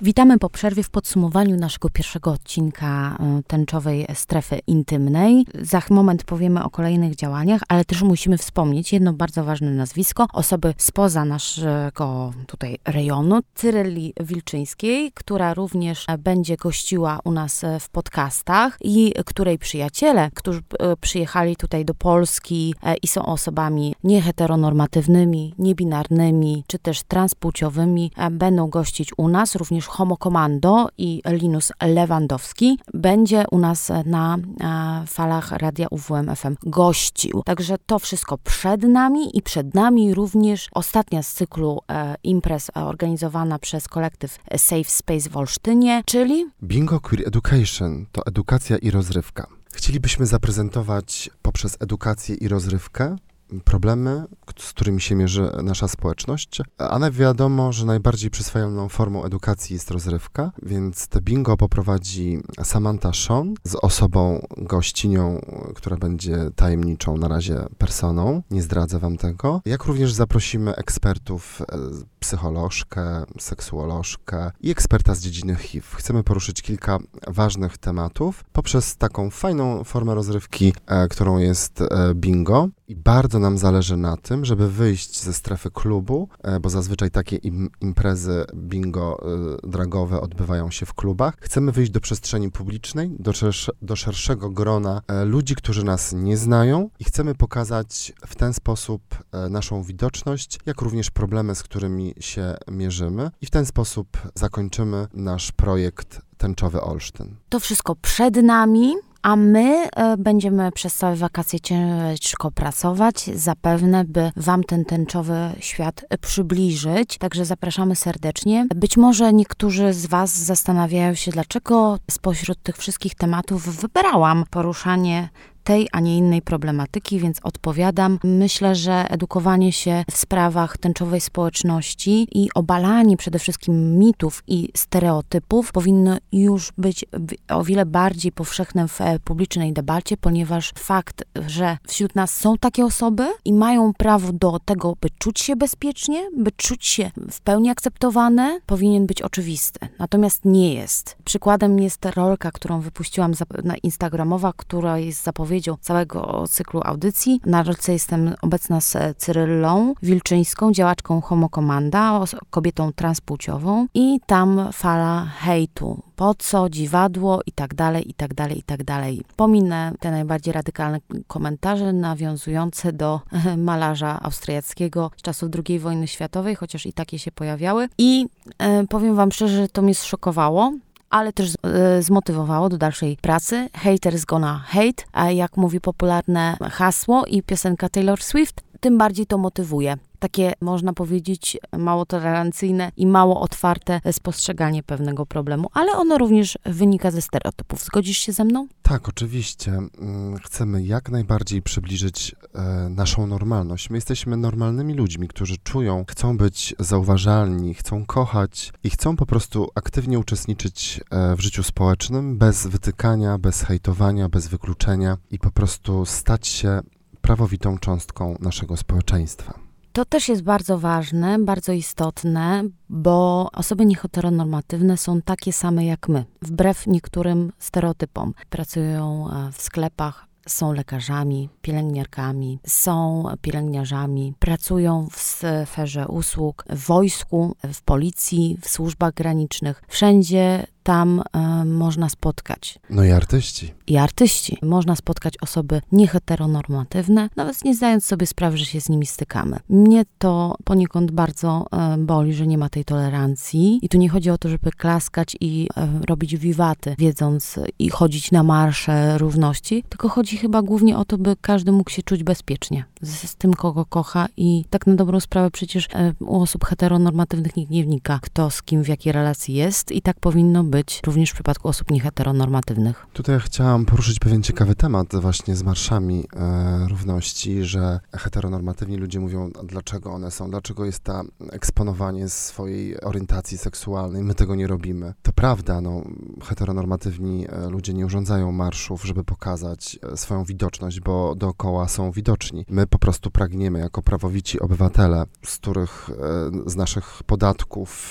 Witamy po przerwie w podsumowaniu naszego pierwszego odcinka Tęczowej Strefy Intymnej. Za moment powiemy o kolejnych działaniach, ale też musimy wspomnieć jedno bardzo ważne nazwisko osoby spoza naszego tutaj rejonu, Cyryli Wilczyńskiej, która również będzie gościła u nas w podcastach i której przyjaciele, którzy przyjechali tutaj do Polski i są osobami nieheteronormatywnymi, niebinarnymi, czy też transpłciowymi, będą gościć u nas, również Homo Commando i Linus Lewandowski będzie u nas na falach Radia UWM FM gościł. Także to wszystko przed nami i przed nami również ostatnia z cyklu imprez organizowana przez kolektyw Safe Space w Olsztynie, czyli Bingo Queer Education to edukacja i rozrywka. Chcielibyśmy zaprezentować poprzez edukację i rozrywkę problemy, z którymi się mierzy nasza społeczność, a wiadomo, że najbardziej przyswajalną formą edukacji jest rozrywka, więc te bingo poprowadzi Samantha Sean z osobą gościnią, która będzie tajemniczą na razie personą, nie zdradzę wam tego, jak również zaprosimy ekspertów, psycholożkę, seksuolożkę i eksperta z dziedziny HIV. Chcemy poruszyć kilka ważnych tematów poprzez taką fajną formę rozrywki, którą jest bingo. I bardzo nam zależy na tym, żeby wyjść ze strefy klubu, bo zazwyczaj takie imprezy bingo dragowe odbywają się w klubach. Chcemy wyjść do przestrzeni publicznej, do szerszego grona ludzi, którzy nas nie znają i chcemy pokazać w ten sposób naszą widoczność, jak również problemy, z którymi się mierzymy. I w ten sposób zakończymy nasz projekt Tęczowy Olsztyn. to wszystko przed nami. A my będziemy przez całe wakacje ciężko pracować, zapewne, by wam ten tęczowy świat przybliżyć. Także zapraszamy serdecznie. Być może niektórzy z was zastanawiają się, dlaczego spośród tych wszystkich tematów wybrałam poruszanie tej, a nie innej problematyki, więc odpowiadam. Myślę, że edukowanie się w sprawach tęczowej społeczności i obalanie przede wszystkim mitów i stereotypów powinno już być o wiele bardziej powszechne w publicznej debacie, ponieważ fakt, że wśród nas są takie osoby i mają prawo do tego, by czuć się bezpiecznie, by czuć się w pełni akceptowane, powinien być oczywisty. Natomiast nie jest. Przykładem jest rolka, którą wypuściłam na Instagramowa, która jest zapowiedzią całego cyklu audycji. Na rolce jestem obecna z Cyrylą Wilczyńską, działaczką Homo Commanda, kobietą transpłciową i tam fala hejtu. Po co, dziwadło i tak dalej, i tak dalej, i tak dalej. Pominę te najbardziej radykalne komentarze nawiązujące do malarza austriackiego z czasów II wojny światowej, chociaż i takie się pojawiały. I powiem wam szczerze, że to mnie zszokowało, ale też zmotywowało do dalszej pracy. Haters gonna hate, a jak mówi popularne hasło i piosenka Taylor Swift, tym bardziej to motywuje. Takie, można powiedzieć, mało tolerancyjne i mało otwarte spostrzeganie pewnego problemu, ale ono również wynika ze stereotypów. Zgodzisz się ze mną? Tak, oczywiście. Chcemy jak najbardziej przybliżyć naszą normalność. My jesteśmy normalnymi ludźmi, którzy czują, chcą być zauważalni, chcą kochać i chcą po prostu aktywnie uczestniczyć w życiu społecznym, bez wytykania, bez hejtowania, bez wykluczenia i po prostu stać się prawowitą cząstką naszego społeczeństwa. To też jest bardzo ważne, bardzo istotne, bo osoby nieheteronormatywne są takie same jak my, wbrew niektórym stereotypom. Pracują w sklepach, są lekarzami, pielęgniarkami, są pielęgniarzami, pracują w sferze usług, w wojsku, w policji, w służbach granicznych. Wszędzie tam można spotkać. No i artyści. I artyści. Można spotkać osoby nieheteronormatywne, nawet nie zdając sobie sprawy, że się z nimi stykamy. Mnie to poniekąd bardzo boli, że nie ma tej tolerancji. I tu nie chodzi o to, żeby klaskać i robić wiwaty, wiedząc i chodzić na marsze równości, tylko chodzi chyba głównie o to, by każdy mógł się czuć bezpiecznie z tym, kogo kocha i tak na dobrą sprawę przecież u osób heteronormatywnych nikt nie wnika, kto z kim w jakiej relacji jest i tak powinno być również w przypadku osób nieheteronormatywnych. Tutaj chciałam poruszyć pewien ciekawy temat właśnie z marszami równości, że heteronormatywni ludzie mówią, dlaczego one są, dlaczego jest ta eksponowanie swojej orientacji seksualnej, my tego nie robimy. To prawda, heteronormatywni ludzie nie urządzają marszów, żeby pokazać swoją widoczność, bo dookoła są widoczni. My po prostu pragniemy jako prawowici obywatele, z naszych podatków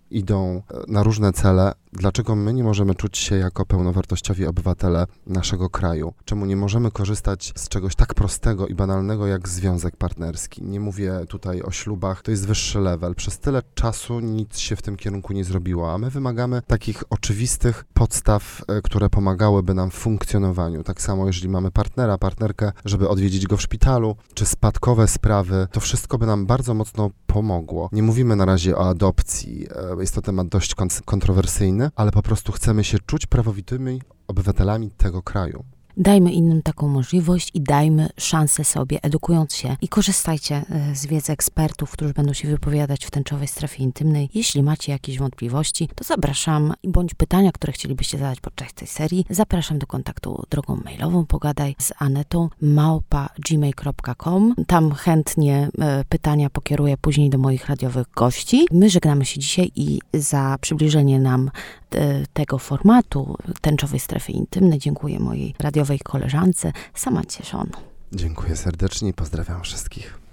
idą na różne cele. Dlaczego my nie możemy czuć się jako pełnowartościowi obywatele naszego kraju? Czemu nie możemy korzystać z czegoś tak prostego i banalnego jak związek partnerski? Nie mówię tutaj o ślubach, to jest wyższy level. Przez tyle czasu nic się w tym kierunku nie zrobiło, a my wymagamy takich oczywistych podstaw, które pomagałyby nam w funkcjonowaniu. Tak samo, jeżeli mamy partnera, partnerkę, żeby odwiedzić go w szpitalu, czy spadkowe sprawy, to wszystko by nam bardzo mocno pomogło. Nie mówimy na razie o adopcji, jest to temat dość kontrowersyjny, ale po prostu chcemy się czuć prawowitymi obywatelami tego kraju. Dajmy innym taką możliwość i dajmy szansę sobie, edukując się i korzystajcie z wiedzy ekspertów, którzy będą się wypowiadać w tęczowej strefie intymnej. Jeśli macie jakieś wątpliwości, to zapraszam, bądź pytania, które chcielibyście zadać podczas tej serii, zapraszam do kontaktu drogą mailową Pogadaj z Anetą @gmail.com. Tam chętnie pytania pokieruję później do moich radiowych gości. My żegnamy się dzisiaj i za przybliżenie nam tego formatu tęczowej strefy intymnej dziękuję mojej radiowej koleżance Samacie Szon. Dziękuję serdecznie i pozdrawiam wszystkich.